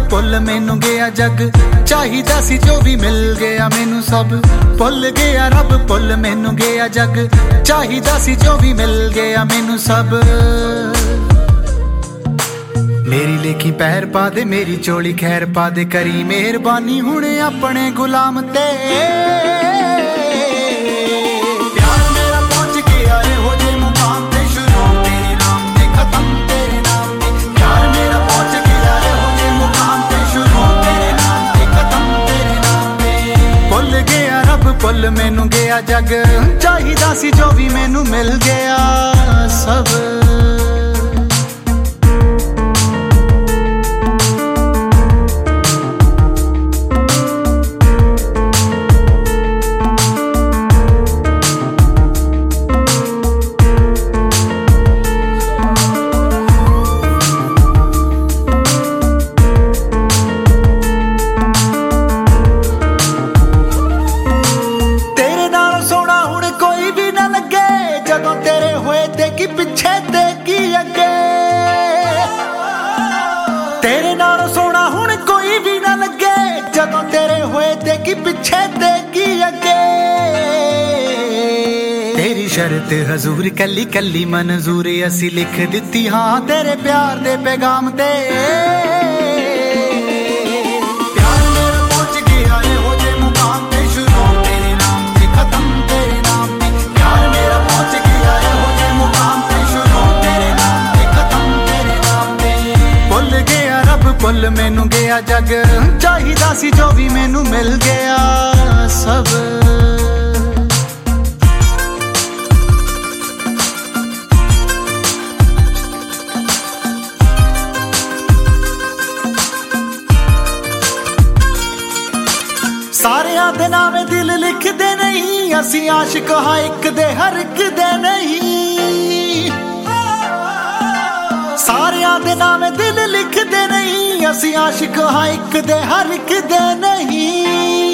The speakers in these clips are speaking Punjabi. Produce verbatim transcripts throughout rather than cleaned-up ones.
ਭੁੱਲ ਮੈਨੂੰ ਗਿਆ ਜੱਗ ਚਾਹੀਦਾ ਸੀ ਜੋ ਵੀ ਮਿਲ ਗਿਆ ਮੈਨੂੰ ਸਭ ਭੁੱਲ ਗਿਆ ਰੱਬ ਭੁੱਲ ਮੈਨੂੰ ਗਿਆ ਜੱਗ ਚਾਹੀਦਾ ਸੀ ਜੋ ਵੀ ਮਿਲ ਗਿਆ ਮੈਨੂੰ ਸਭ ਮੇਰੀ ਲੇਖੀ ਪੈਰ ਪਾ ਦੇ ਮੇਰੀ ਚੋਲੀ ਖੈਰ ਪਾ ਦੇ ਕਰੀ ਮਿਹਰਬਾਨੀ ਹੁਣ ਆਪਣੇ ਗੁਲਾਮ ਤੇ ਭੁੱਲ ਮੈਨੂੰ ਗਿਆ ਜੱਗ ਚਾਹੀਦਾ ਸੀ ਜੋ ਵੀ ਮੈਨੂੰ ਮਿਲ ਗਿਆ ਸਭ ਪਿੱਛੇ ਤੇ ਕੀ ਅੱਗੇ ਤੇਰੇ ਨਾਲ ਸੋਹਣਾ ਹੁਣ ਕੋਈ ਵੀ ਨਾ ਲੱਗੇ ਜਦੋਂ ਤੇਰੇ ਹੋਏ ਤੇ ਕੀ ਪਿੱਛੇ ਤੇ ਕੀ ਅੱਗੇ ਤੇਰੀ ਸ਼ਰਤ ਹਜ਼ੂਰ ਕੱਲੀ ਕੱਲੀ ਮਨਜ਼ੂਰ ਅਸੀਂ ਲਿਖ ਦਿੱਤੀ ਹਾਂ ਤੇਰੇ ਪਿਆਰ ਦੇ ਪੈਗਾਮ ਤੇ ਭੁੱਲ ਮੈਨੂੰ ਗਿਆ ਜੱਗ ਚਾਹੀਦਾ ਸੀ ਜੋ ਵੀ ਮੈਨੂੰ ਮਿਲ ਗਿਆ ਸਭ ਸਾਰਿਆਂ ਦੇ ਨਾਵੇਂ ਦਿਲ ਲਿਖਦੇ ਨਹੀਂ ਅਸੀਂ ਆਸ਼ਿਕ ਹਾਂ ਇੱਕ ਦੇ ਹਰ ਇੱਕ ਦੇ ਨਹੀਂ ਸਾਰਿਆਂ ਦੇ ਨਾਵੇਂ ਦਿਲ ਲਿਖਦੇ ਨਹੀਂ ਅਸੀਂ ਆਸ਼ਿਕ ਹਾਂ ਇੱਕ ਦੇ ਹਰ ਇੱਕ ਦੇ ਨਹੀਂ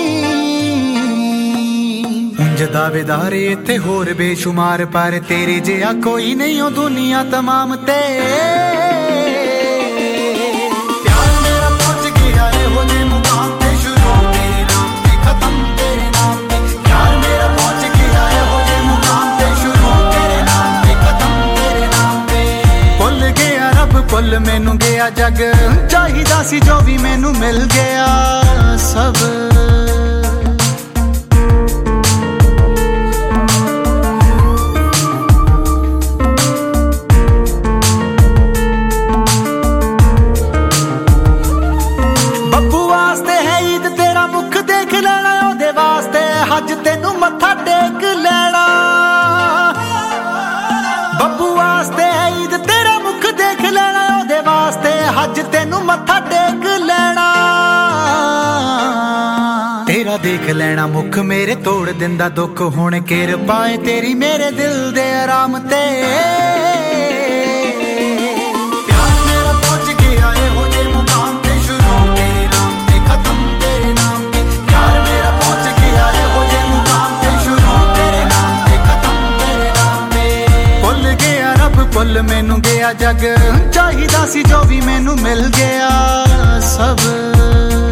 ਉਂਝ ਦਾਵੇਦਾਰੇ ਇੱਥੇ ਹੋਰ ਬੇਸ਼ੁਮਾਰ ਪਰ ਤੇਰੇ ਜਿਹਾ ਕੋਈ ਨਹੀਂ ਉਹ ਦੁਨੀਆ ਤਮਾਮ ਤੇ ਭੁੱਲ ਮੈਨੂੰ ਗਿਆ ਜੱਗ ਚਾਹੀਦਾ ਸੀ ਜੋ ਵੀ ਮੈਨੂੰ ਮਿਲ ਗਿਆ ਸਭ ਬੱਬੂ ਵਾਸਤੇ ਹੈ ਈਦ ਤੇਰਾ ਮੁਖ ਦੇਖ ਲੈਣਾ ਉਹਦੇ ਵਾਸਤੇ ਹੱਜ ਤੈਨੂੰ ਮੱਥਾ ਟੇਕ ਲੈਣਾ ਬੱਬੂ ਵਾਸਤੇ ਹੈ ਈਦ ਤੇਰਾ ਮੁਖ ਦੇਖ ਲੈਣਾ ਉਹਦੇ ਵਾਸਤੇ ਹੱਜ ਤੈਨੂੰ ਮੱਥਾ ਟੇਕ ਲੈਣਾ ਤੇਰਾ ਦੇਖ ਲੈਣਾ ਮੁਖ ਮੇਰੇ ਤੋੜ ਦਿੰਦਾ ਦੁੱਖ ਹੁਣ ਕਿਰਪਾ ਏ ਤੇਰੀ ਮੇਰੇ ਦਿਲ ਦੇ ਆਰਾਮ ਤੇ ਭੁੱਲ ਮੈਨੂੰ ਗਿਆ ਜੱਗ ਚਾਹੀਦਾ ਸੀ ਜੋ ਵੀ ਮੈਨੂੰ ਮਿਲ ਗਿਆ ਸਭ